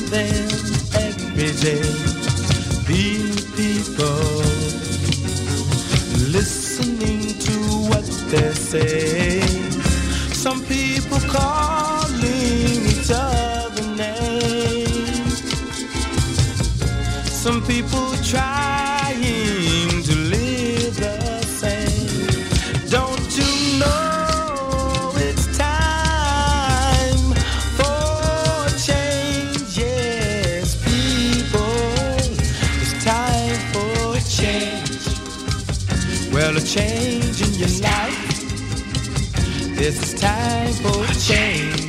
them every day. The people listening to what they say. Some people calling each other names. Some people trying to live the same. Don't you know it's time for change? Yes, people, it's time for change. Well, a change in your life. This is time for change.